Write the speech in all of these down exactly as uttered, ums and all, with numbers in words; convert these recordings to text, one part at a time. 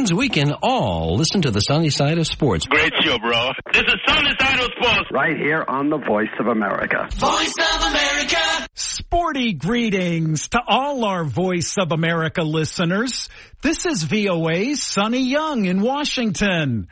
means we can all listen to the sunny side of sports. Great show, bro. This is Sunny Side of Sports. Right here on the Voice of America. Voice of America. Sporty greetings to all our Voice of America listeners. This is V O A's Sonny Young in Washington.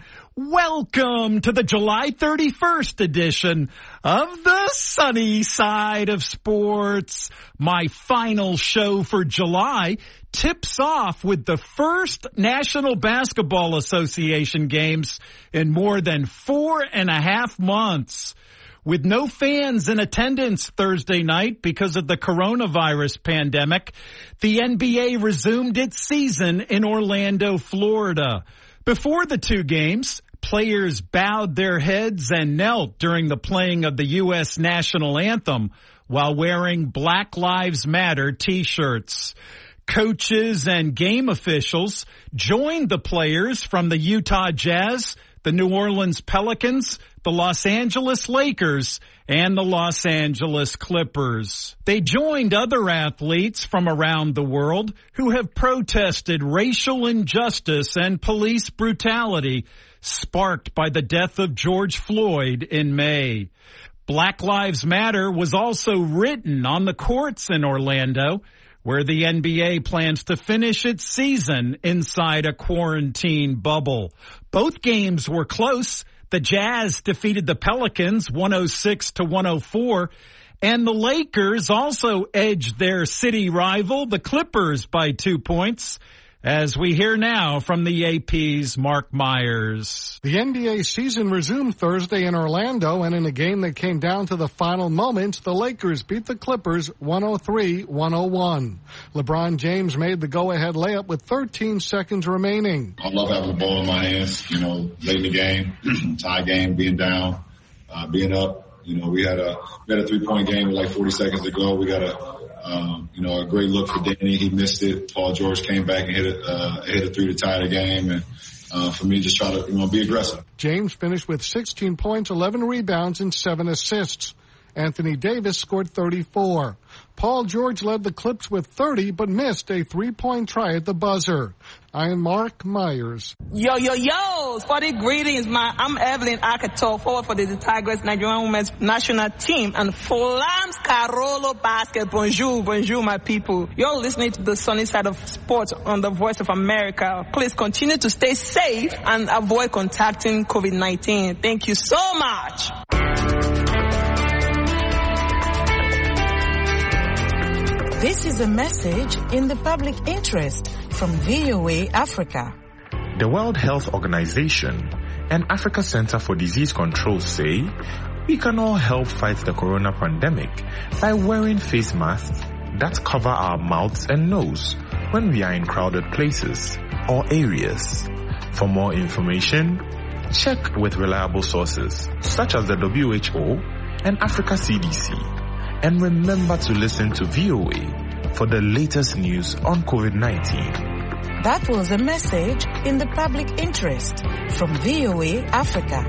Welcome to the July thirty-first edition of the Sunny Side of Sports. My final show for July tips off with the first National Basketball Association games in more than four and a half months. With no fans in attendance Thursday night because of the coronavirus pandemic, the N B A resumed its season in Orlando, Florida. Before the two games, players bowed their heads and knelt during the playing of the U S national anthem while wearing Black Lives Matter t-shirts. Coaches and game officials joined the players from the Utah Jazz, the New Orleans Pelicans, the Los Angeles Lakers, and the Los Angeles Clippers. They joined other athletes from around the world who have protested racial injustice and police brutality sparked by the death of George Floyd in May. Black Lives Matter was also written on the courts in Orlando, where the N B A plans to finish its season inside a quarantine bubble. Both games were close. The Jazz defeated the Pelicans one oh six to one oh four, and the Lakers also edged their city rival, the Clippers, by two points. As we hear now from the A P's Mark Myers. The N B A season resumed Thursday in Orlando, and in a game that came down to the final moments, the Lakers beat the Clippers one oh three to one oh one. LeBron James made the go-ahead layup with thirteen seconds remaining. I love having the ball in my hands, you know, late in the game, tie game, being down, uh, being up. You know, we had a we had a three-point game with like forty seconds to go. We got a Um, you know, a great look for Danny. He missed it. Paul George came back and hit it, uh, hit a three to tie the game. And, uh, for me, just try to, you know, be aggressive. James finished with sixteen points, eleven rebounds, and seven assists. Anthony Davis scored thirty-four. Paul George led the Clips with thirty, but missed a three-point try at the buzzer. I am Mark Myers. Yo, yo, yo! Sporty greetings, man. I'm Evelyn Akato, forward for the Tigers Nigerian Women's National Team, and Flams Carolo Basket. Bonjour, bonjour, my people. You're listening to the Sunny Side of Sports on the Voice of America. Please continue to stay safe and avoid contacting COVID nineteen. Thank you so much. This is a message in the public interest from V O A Africa. The World Health Organization and Africa Center for Disease Control say we can all help fight the corona pandemic by wearing face masks that cover our mouths and nose when we are in crowded places or areas. For more information, check with reliable sources such as the W H O and Africa C D C. And remember to listen to V O A for the latest news on COVID nineteen. That was a message in the public interest from V O A Africa.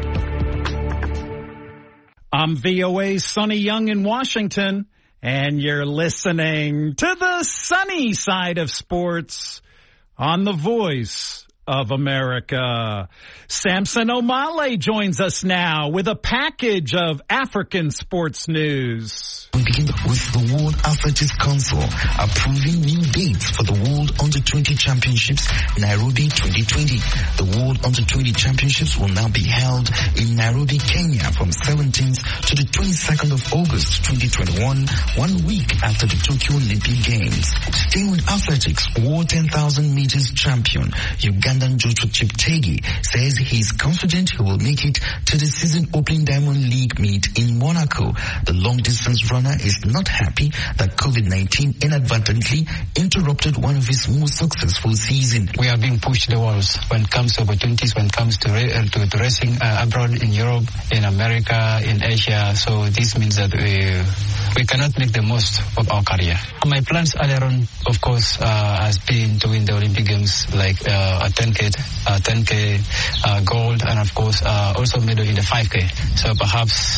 I'm V O A's Sonny Young in Washington, and you're listening to the Sunny Side of Sports on the Voice of America. Samson Omale joins us now with a package of African sports news. We begin with the World Athletics Council approving new dates for the World Under twenty Championships Nairobi twenty twenty. The World Under twenty Championships will now be held in Nairobi, Kenya from seventeenth to the twenty-second of August twenty twenty-one, one week after the Tokyo Olympic Games. Staying with athletics, World ten thousand meters champion Ugandan Joshua Cheptegei says he's confident he will make it to the season opening Diamond League meet in Monaco. The long-distance runner is not happy that COVID nineteen inadvertently interrupted one of his most successful seasons. We are being pushed the walls when it comes to opportunities, when it comes to, uh, to, to racing uh, abroad in Europe, in America, in Asia. So this means that we, we cannot make the most of our career. My plans earlier on, of course, uh, has been to win the Olympic Games, like uh, a ten K, uh, ten K uh, gold, and of course uh, also medal in the five K. So perhaps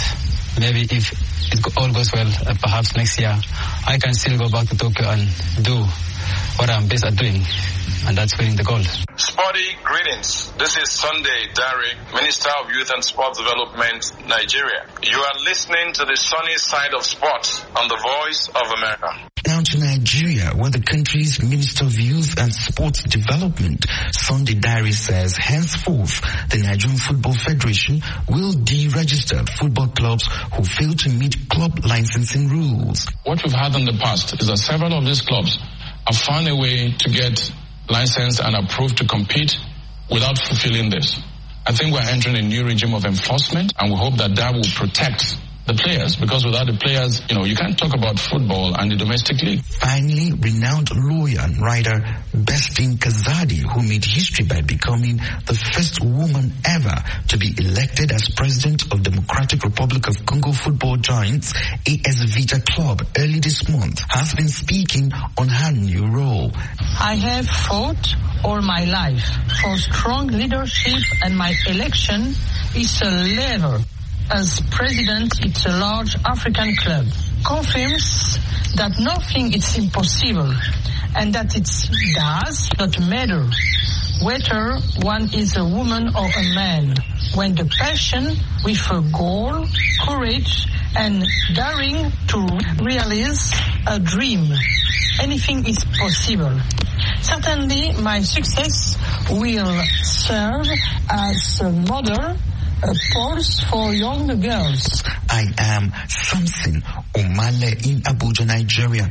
maybe if it all goes well, uh, perhaps next year, I can still go back to Tokyo and do what I'm best at doing, and that's winning the gold. Sporty greetings. This is Sunday Dari, Minister of Youth and Sports Development, Nigeria. You are listening to the sunny side of sports on the Voice of America. Down to Nigeria, where the country's Minister of Youth and Sports Development, Sunday Diary, says henceforth the Nigerian Football Federation will deregister football clubs who fail to meet club licensing rules. What we've had in the past is that several of these clubs have found a way to get licensed and approved to compete without fulfilling this. I think we're entering a new regime of enforcement, and we hope that that will protect the players, because without the players, you know, you can't talk about football and the domestic league. Finally, renowned lawyer and writer Bestine Kazadi, who made history by becoming the first woman ever to be elected as president of Democratic Republic of Congo football giants A S Vita Club early this month, has been speaking on her new role. I have fought all my life for strong leadership, and my election is a lever. As president, it's a large African club. Confirms that nothing is impossible, and that it does not matter whether one is a woman or a man. When the passion with a goal, courage, and daring to realize a dream, anything is possible. Certainly, my success will serve as a model, a pulse for young girls. I am Samson Omale in Abuja, Nigeria.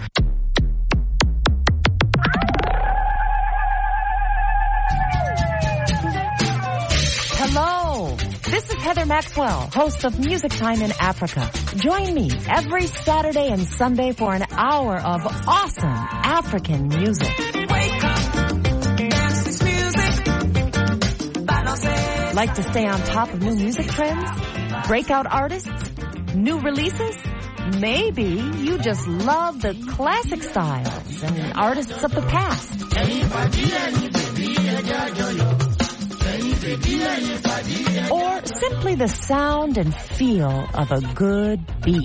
Hello, this is Heather Maxwell, host of Music Time in Africa. Join me every Saturday and Sunday for an hour of awesome African music. Wake up, dance this music. Like to stay on top of new music trends? Breakout artists? New releases? Maybe you just love the classic styles and artists of the past. Or simply the sound and feel of a good beat.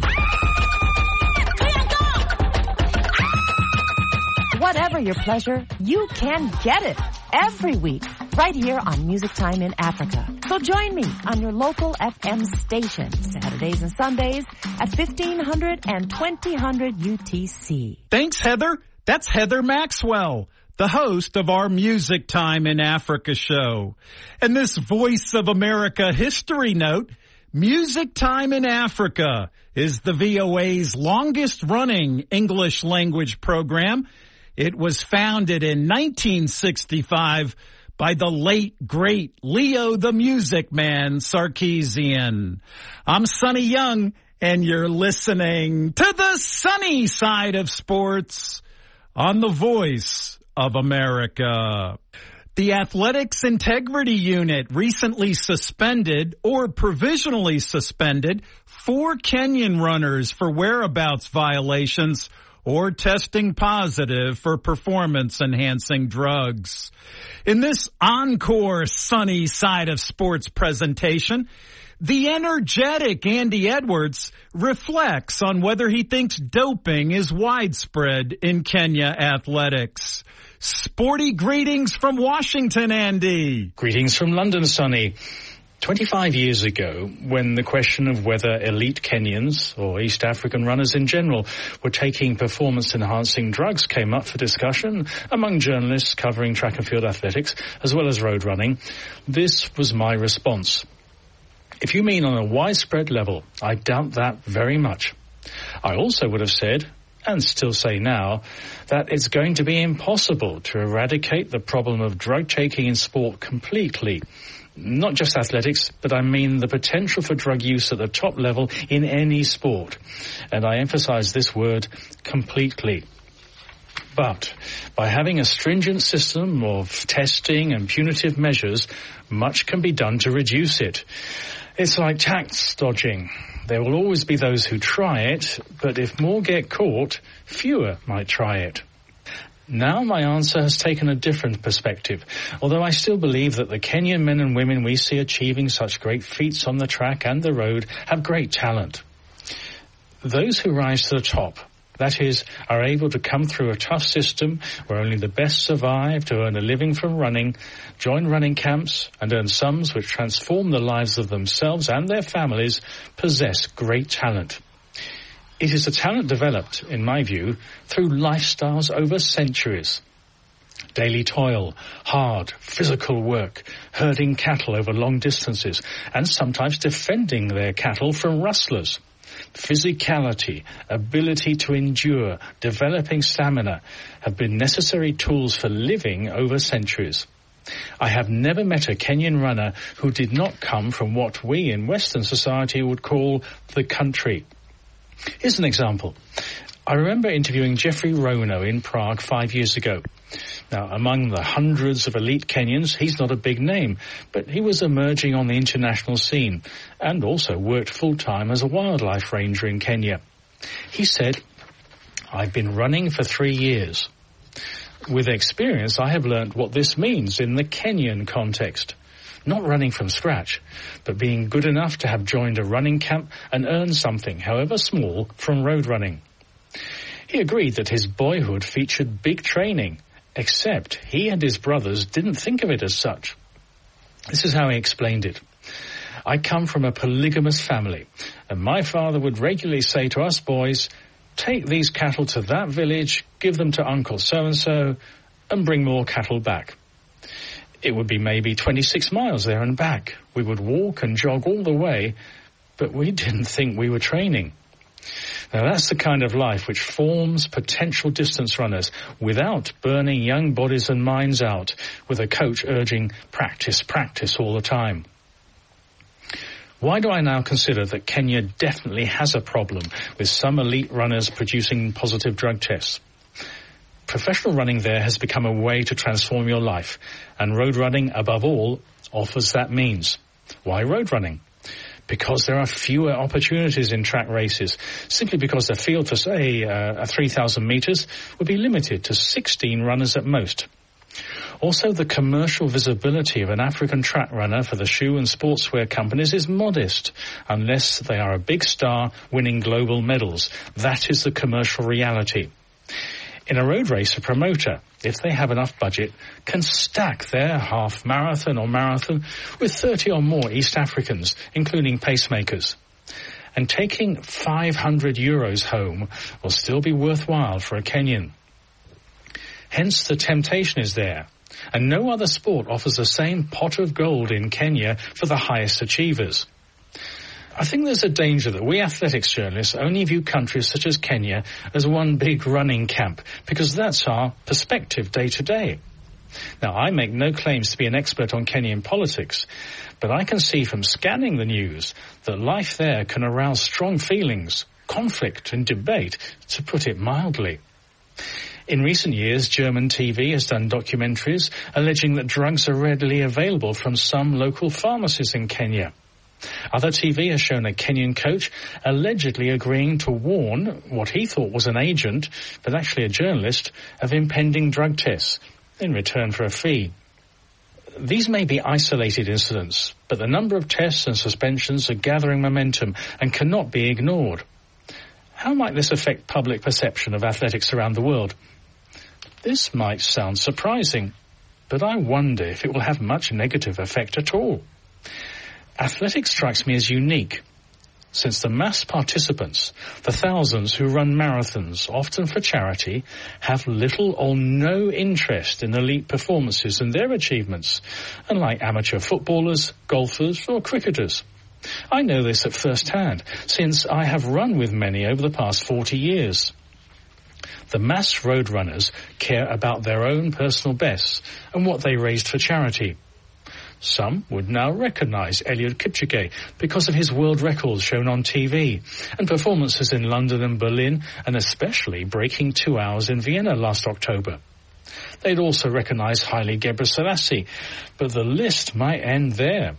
Whatever your pleasure, you can get it every week right here on Music Time in Africa. So join me on your local F M station Saturdays and Sundays at fifteen hundred and twenty hundred U T C. Thanks, Heather. That's Heather Maxwell, the host of our Music Time in Africa show. And this Voice of America history note, Music Time in Africa is the V O A's longest-running English language program. It was founded in nineteen sixty-five by the late, great Leo the Music Man Sarkeesian. I'm Sonny Young, and you're listening to the sunny side of sports on the Voice of America. The Athletics Integrity Unit recently suspended or provisionally suspended four Kenyan runners for whereabouts violations or testing positive for performance-enhancing drugs. In this encore sunny side of sports presentation, the energetic Andy Edwards reflects on whether he thinks doping is widespread in Kenya athletics. Sporty greetings from Washington, Andy. Greetings from London, Sonny. twenty-five years ago, when the question of whether elite Kenyans or East African runners in general were taking performance-enhancing drugs came up for discussion among journalists covering track and field athletics as well as road running, this was my response. If you mean on a widespread level, I doubt that very much. I also would have said, and still say now, that it's going to be impossible to eradicate the problem of drug taking in sport completely. Not just athletics, but I mean the potential for drug use at the top level in any sport. And I emphasize this word, completely. But by having a stringent system of testing and punitive measures, much can be done to reduce it. It's like tax dodging. There will always be those who try it, but if more get caught, fewer might try it. Now my answer has taken a different perspective, although I still believe that the Kenyan men and women we see achieving such great feats on the track and the road have great talent. Those who rise to the top, that is, are able to come through a tough system where only the best survive to earn a living from running, join running camps and earn sums which transform the lives of themselves and their families, possess great talent. It is a talent developed, in my view, through lifestyles over centuries. Daily toil, hard, physical work, herding cattle over long distances, and sometimes defending their cattle from rustlers. Physicality, ability to endure, developing stamina have been necessary tools for living over centuries. I have never met a Kenyan runner who did not come from what we in Western society would call the country. Here's an example. I remember interviewing Jeffrey Rono in Prague five years ago. Now, among the hundreds of elite Kenyans, he's not a big name, but he was emerging on the international scene and also worked full-time as a wildlife ranger in Kenya. He said, "I've been running for three years. With experience, I have learned what this means in the Kenyan context. Not running from scratch, but being good enough to have joined a running camp and earned something, however small, from road running." He agreed that his boyhood featured big training, except he and his brothers didn't think of it as such. This is how he explained it. "I come from a polygamous family, and my father would regularly say to us boys, 'Take these cattle to that village, give them to Uncle so-and-so, and bring more cattle back.' It would be maybe twenty-six miles there and back. We would walk and jog all the way, but we didn't think we were training." Now that's the kind of life which forms potential distance runners without burning young bodies and minds out with a coach urging practice, practice all the time. Why do I now consider that Kenya definitely has a problem with some elite runners producing positive drug tests? Professional running there has become a way to transform your life, and road running, above all, offers that means. Why road running? Because there are fewer opportunities in track races, simply because the field for, say, uh, three thousand metres would be limited to sixteen runners at most. Also, the commercial visibility of an African track runner for the shoe and sportswear companies is modest, unless they are a big star winning global medals. That is the commercial reality. In a road race, a promoter, if they have enough budget, can stack their half marathon or marathon with thirty or more East Africans, including pacemakers. And taking five hundred euros home will still be worthwhile for a Kenyan. Hence, the temptation is there, and no other sport offers the same pot of gold in Kenya for the highest achievers. I think there's a danger that we athletics journalists only view countries such as Kenya as one big running camp, because that's our perspective day to day. Now, I make no claims to be an expert on Kenyan politics, but I can see from scanning the news that life there can arouse strong feelings, conflict and debate, to put it mildly. In recent years, German T V has done documentaries alleging that drugs are readily available from some local pharmacies in Kenya. Other T V has shown a Kenyan coach allegedly agreeing to warn what he thought was an agent, but actually a journalist, of impending drug tests in return for a fee. These may be isolated incidents, but the number of tests and suspensions are gathering momentum and cannot be ignored. How might this affect public perception of athletics around the world? This might sound surprising, but I wonder if it will have much negative effect at all. Athletics strikes me as unique, since the mass participants, the thousands who run marathons, often for charity, have little or no interest in elite performances and their achievements, unlike amateur footballers, golfers or cricketers. I know this at first hand, since I have run with many over the past forty years. The mass road runners care about their own personal bests and what they raised for charity. Some would now recognise Eliud Kipchoge because of his world records shown on T V and performances in London and Berlin, and especially breaking two hours in Vienna last October. They'd also recognise Haile Gebrselassie, but the list might end there.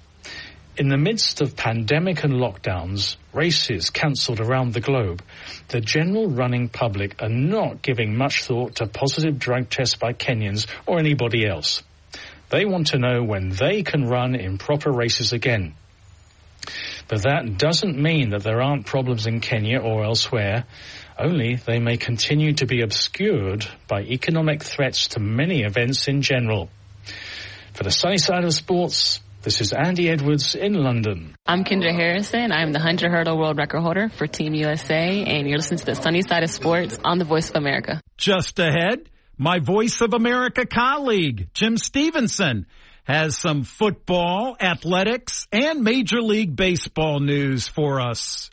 In the midst of pandemic and lockdowns, races cancelled around the globe, the general running public are not giving much thought to positive drug tests by Kenyans or anybody else. They want to know when they can run in proper races again. But that doesn't mean that there aren't problems in Kenya or elsewhere. Only they may continue to be obscured by economic threats to many events in general. For the Sunny Side of Sports, this is Andy Edwards in London. I'm Kendra Harrison. I'm the one hundred hurdle world record holder for Team U S A, and you're listening to the Sunny Side of Sports on the Voice of America. Just ahead, my Voice of America colleague, Jim Stevenson, has some football, athletics, and Major League Baseball news for us.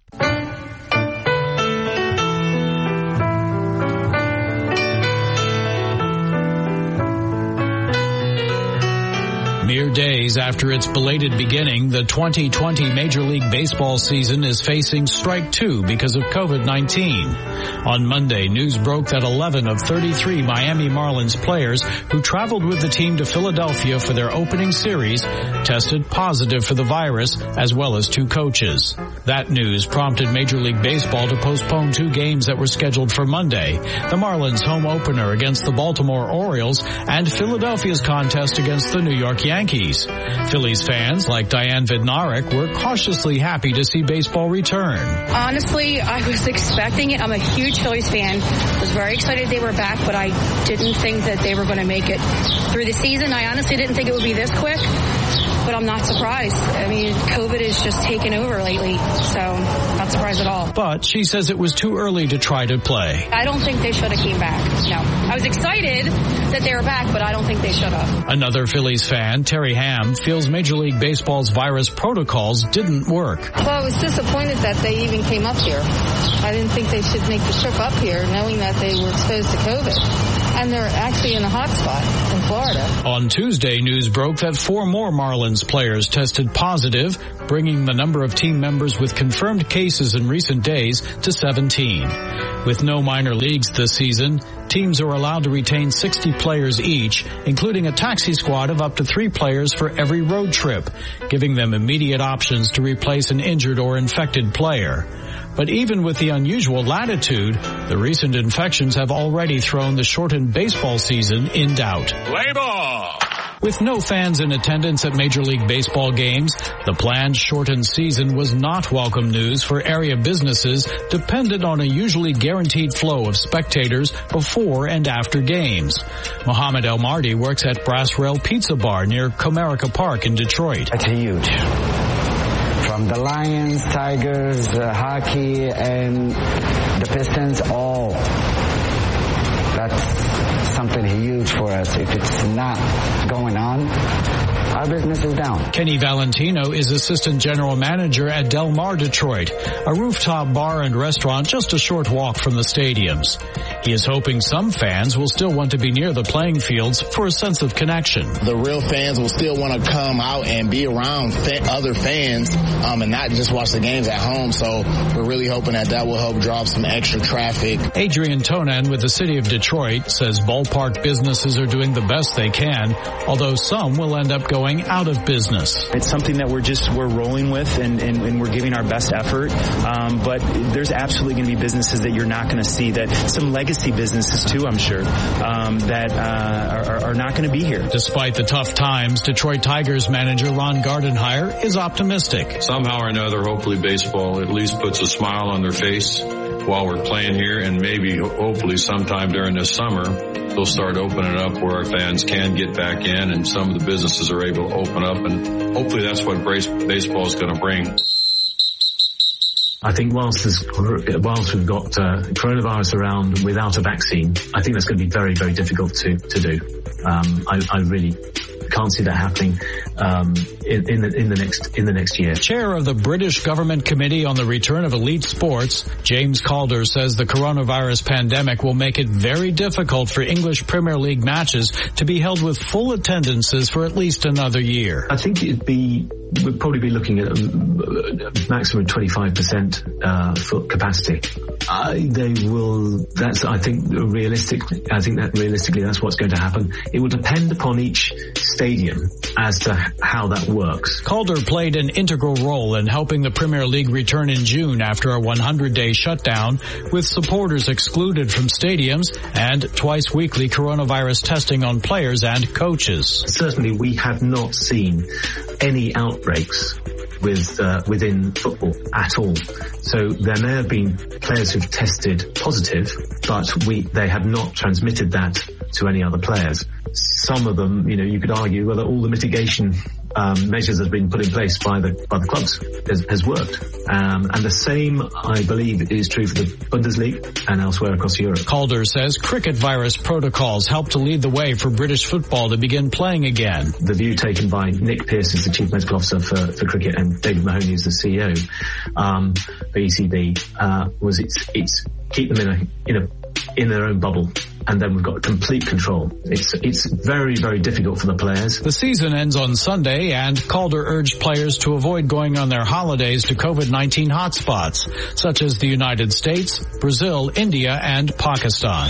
Mere days after its belated beginning, the twenty twenty Major League Baseball season is facing strike two because of COVID nineteen. On Monday, news broke that eleven of thirty-three Miami Marlins players who traveled with the team to Philadelphia for their opening series tested positive for the virus, as well as two coaches. That news prompted Major League Baseball to postpone two games that were scheduled for Monday: the Marlins' home opener against the Baltimore Orioles and Philadelphia's contest against the New York Yankees. Phillies fans like Diane Vidnarek were cautiously happy to see baseball return. Honestly, I was expecting it. I'm a huge Phillies fan. I was very excited they were back, but I didn't think that they were going to make it through the season. I honestly didn't think it would be this quick, but I'm not surprised. I mean, COVID is just taken over lately, so not surprised at all. But she says it was too early to try to play. I don't think they should have came back. No. I was excited that they were back, but I don't think they should have. Another Phillies fan, Terry Ham, feels Major League Baseball's virus protocols didn't work. Well, I was disappointed that they even came up here. I didn't think they should make the trip up here knowing that they were exposed to COVID. And they're actually in a hot spot in Florida. On Tuesday, news broke that four more Marlins players tested positive, bringing the number of team members with confirmed cases in recent days to seventeen. With no minor leagues this season, teams are allowed to retain sixty players each, including a taxi squad of up to three players for every road trip, giving them immediate options to replace an injured or infected player. But even with the unusual latitude, the recent infections have already thrown the shortened baseball season in doubt. Play ball! With no fans in attendance at Major League Baseball games, the planned shortened season was not welcome news for area businesses dependent on a usually guaranteed flow of spectators before and after games. Mohammed El Mardi works at Brass Rail Pizza Bar near Comerica Park in Detroit. That's huge. From the Lions, Tigers, uh, hockey, and the Pistons, all. That's something huge for us. If it's not going on, our business is down. Kenny Valentino is assistant general manager at Del Mar Detroit, a rooftop bar and restaurant just a short walk from the stadiums. He is hoping some fans will still want to be near the playing fields for a sense of connection. The real fans will still want to come out and be around fa- other fans um, and not just watch the games at home. So we're really hoping that that will help drive some extra traffic. Adrian Tonan with the city of Detroit says ballpark businesses are doing the best they can, although some will end up going out of business. It's something that we're just we're rolling with and, and, and we're giving our best effort. Um, but there's absolutely going to be businesses that you're not going to see, that some legacy businesses too, I'm sure, um, that uh, are, are not going to be here. Despite the tough times, Detroit Tigers manager Ron Gardenhire is optimistic. Somehow or another, hopefully baseball at least puts a smile on their face while we're playing here, and maybe hopefully sometime during this summer they'll start opening up where our fans can get back in and some of the businesses are able to open up, and hopefully that's what baseball is going to bring. I think whilst, there's, whilst we've got uh, coronavirus around without a vaccine, I think that's going to be very, very difficult to, to do. Um, I, I really can't see that happening um, in, in, the, in the next in the next year. Chair of the British Government Committee on the Return of Elite Sports, James Calder, says the coronavirus pandemic will make it very difficult for English Premier League matches to be held with full attendances for at least another year. I think it'd be we'd probably be looking at a maximum twenty-five percent uh, foot capacity. Uh, they will. That's I think realistic. I think that realistically that's what's going to happen. It will depend upon each stadium as to how that works. Calder played an integral role in helping the Premier League return in June after a one hundred day shutdown, with supporters excluded from stadiums and twice weekly coronavirus testing on players and coaches. Certainly we have not seen any outbreaks with uh, within football at all. So there may have been players who've tested positive, but we they have not transmitted that to any other players. Some of them, you know, you could argue whether all the mitigation um, measures that have been put in place by the by the clubs has, has worked. Um, and the same, I believe, is true for the Bundesliga and elsewhere across Europe. Calder says cricket virus protocols helped to lead the way for British football to begin playing again. The view taken by Nick Pearce, as the Chief Medical Officer for, for cricket, and David Mahoney, as the C E O um, for E C B, uh, was it's it's keep them in a in a in their own bubble, and then we've got complete control. It's it's very, very difficult for the players. The season ends on Sunday, and Calder urged players to avoid going on their holidays to COVID nineteen hotspots, such as the United States, Brazil, India, and Pakistan.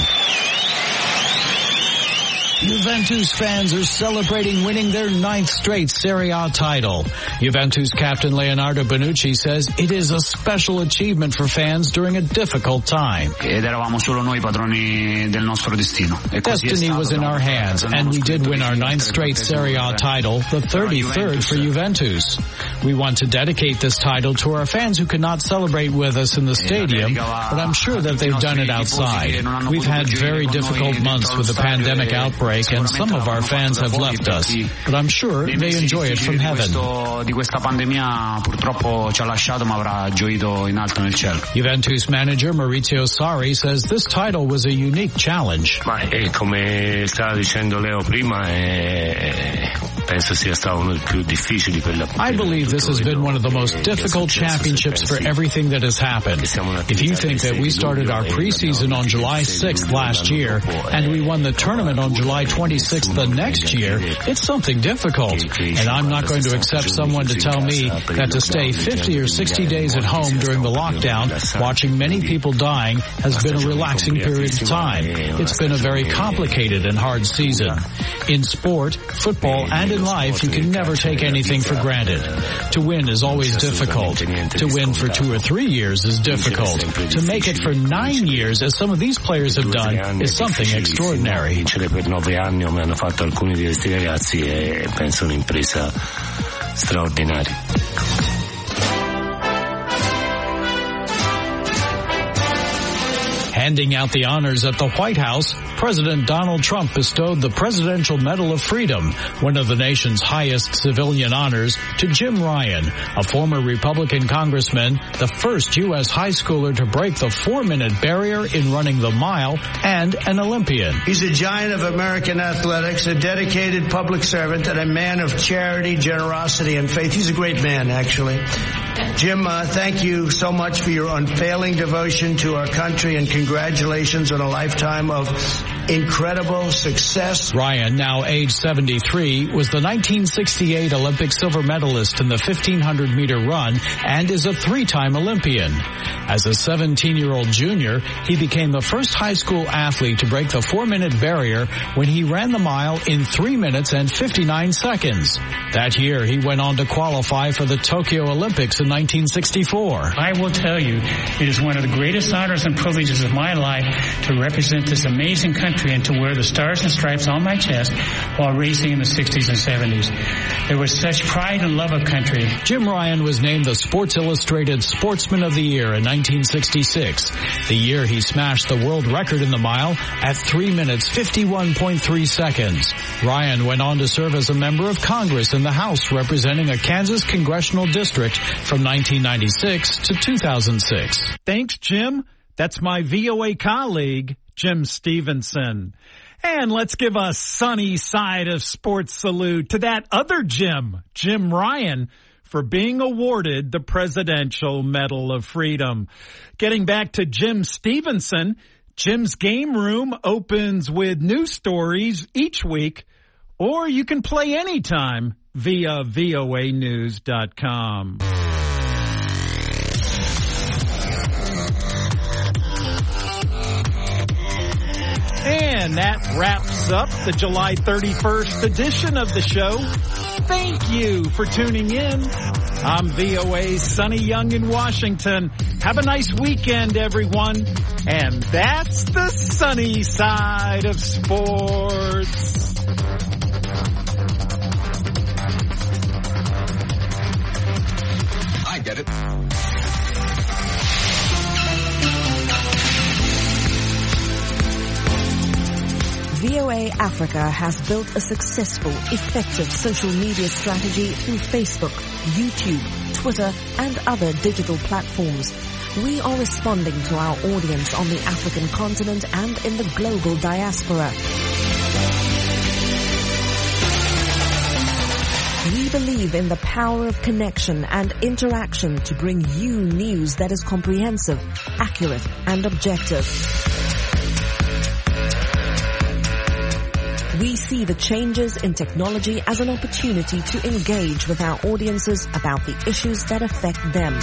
Juventus fans are celebrating winning their ninth straight Serie A title. Juventus captain Leonardo Bonucci says it is a special achievement for fans during a difficult time. Ed eravamo solo noi padroni del nostro destino. Destiny was in our hands, and we did win our ninth straight Serie A title, the thirty-third for Juventus. We want to dedicate this title to our fans who could not celebrate with us in the stadium, but I'm sure that they've done it outside. We've had very difficult months with the pandemic outbreak, and some of our fans have left us, but I'm sure they enjoy it from heaven. Juventus manager Maurizio Sarri says this title was a unique challenge. Come stava dicendo Leo prima, penso sia stato uno dei più difficili per la. I believe this has been one of the most difficult championships for everything that has happened. If you think that we started our preseason on July sixth last year and we won the tournament on July twenty-sixth the next year, it's something difficult. And I'm not going to accept someone to tell me that to stay fifty or sixty days at home during the lockdown, watching many people dying, has been a relaxing period of time. It's been a very complicated and hard season. In sport, football, and in life, you can never take anything for granted. To win is always difficult. To win for two or three years is difficult. To make it for nine years, as some of these players have done, is something extraordinary. Per nove anni come hanno fatto alcuni di questi ragazzi è penso un'impresa straordinaria. Handing out the honors at the White House, President Donald Trump bestowed the Presidential Medal of Freedom, one of the nation's highest civilian honors, to Jim Ryan, a former Republican congressman, the first U S high schooler to break the four-minute barrier in running the mile, and an Olympian. He's a giant of American athletics, a dedicated public servant, and a man of charity, generosity, and faith. He's a great man, actually. Jim, uh, thank you so much for your unfailing devotion to our country, and congratulations on a lifetime of incredible success. Ryan, now age seventy-three, was the nineteen sixty-eight Olympic silver medalist in the fifteen hundred meter run and is a three-time Olympian. As a seventeen-year-old junior, he became the first high school athlete to break the four-minute barrier when he ran the mile in three minutes and fifty-nine seconds. That year, he went on to qualify for the Tokyo Olympics in nineteen sixty-four. I will tell you, it is one of the greatest honors and privileges of my life to represent this amazing country and to wear the stars and stripes on my chest while racing in the sixties and seventies. There was such pride and love of country. Jim Ryan was named the Sports Illustrated Sportsman of the Year in nineteen sixty-six, the year he smashed the world record in the mile at three minutes fifty-one point three seconds. Ryan went on to serve as a member of Congress in the House representing a Kansas congressional district from nineteen ninety-six to two thousand six. Thanks, Jim. That's my V O A colleague, Jim Stevenson. And let's give a sunny side of sports salute to that other Jim, Jim Ryan, for being awarded the Presidential Medal of Freedom. Getting back to Jim Stevenson, Jim's Game Room opens with news stories each week, or you can play anytime via V O A news dot com. And that wraps up the July thirty-first edition of the show. Thank you for tuning in. I'm V O A's Sonny Young in Washington. Have a nice weekend, everyone. And that's the sunny side of sports. V O A Africa has built a successful, effective social media strategy through Facebook, YouTube, Twitter, and other digital platforms. We are responding to our audience on the African continent and in the global diaspora. We believe in the power of connection and interaction to bring you news that is comprehensive, accurate, and objective. We see the changes in technology as an opportunity to engage with our audiences about the issues that affect them.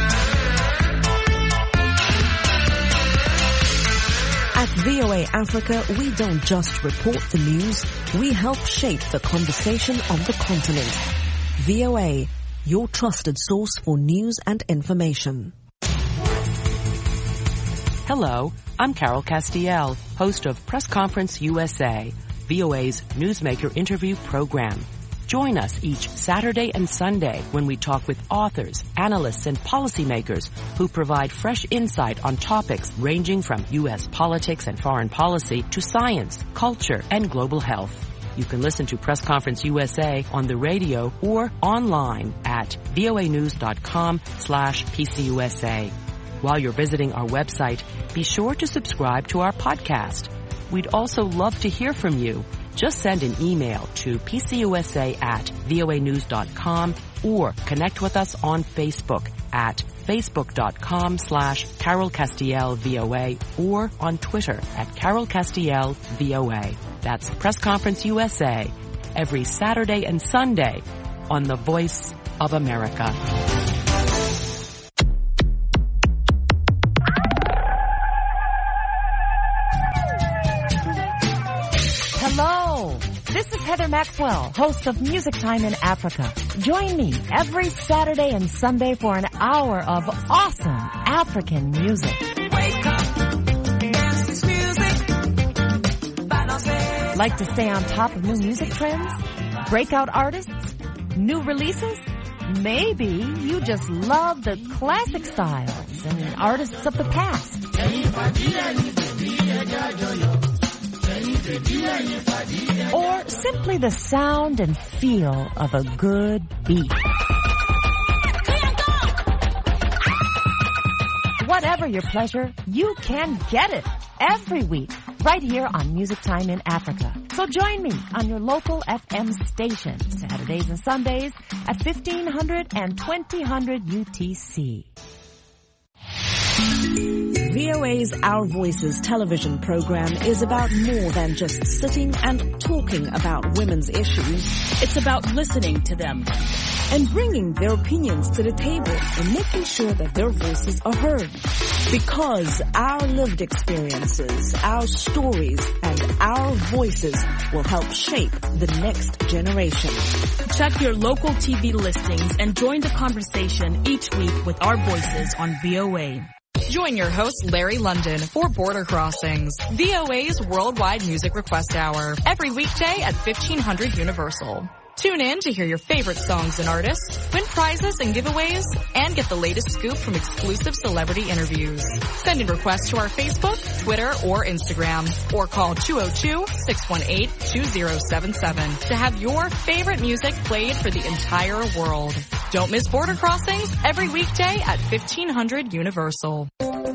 At V O A Africa, we don't just report the news, we help shape the conversation of the continent. V O A, your trusted source for news and information. Hello, I'm Carol Castiel, host of Press Conference U S A, V O A's Newsmaker interview program. Join us each Saturday and Sunday when we talk with authors, analysts, and policymakers who provide fresh insight on topics ranging from U S politics and foreign policy to science, culture, and global health. You can listen to Press Conference U S A on the radio or online at voanews.com slash PCUSA. While you're visiting our website, be sure to subscribe to our podcast. We'd also love to hear from you. Just send an email to pcusa at voanews.com or connect with us on Facebook at facebook.com slash Carol Castiel VOA or on Twitter at Carol Castiel VOA. That's Press Conference U S A every Saturday and Sunday on the Voice of America. Hello, this is Heather Maxwell, host of Music Time in Africa. Join me every Saturday and Sunday for an hour of awesome African music. Wake up, dance this music. Balance. Like to stay on top of new music trends? Breakout artists? New releases? Maybe you just love the classic styles and artists of the past. Or simply the sound and feel of a good beat. Whatever your pleasure, you can get it every week right here on Music Time in Africa. So join me on your local F M station Saturdays and Sundays at fifteen hundred and twenty hundred U T C. V O A's Our Voices television program is about more than just sitting and talking about women's issues. It's about listening to them and bringing their opinions to the table and making sure that their voices are heard. Because our lived experiences, our stories, and our voices will help shape the next generation. Check your local T V listings and join the conversation each week with our voices on V O A. Join your host, Larry London, for Border Crossings, V O A's Worldwide Music Request Hour, every weekday at fifteen hundred Universal. Tune in to hear your favorite songs and artists, win prizes and giveaways, and get the latest scoop from exclusive celebrity interviews. Send in requests to our Facebook, Twitter, or Instagram, or call two oh two, six one eight, two oh seven seven to have your favorite music played for the entire world. Don't miss Border Crossings every weekday at fifteen hundred Universal.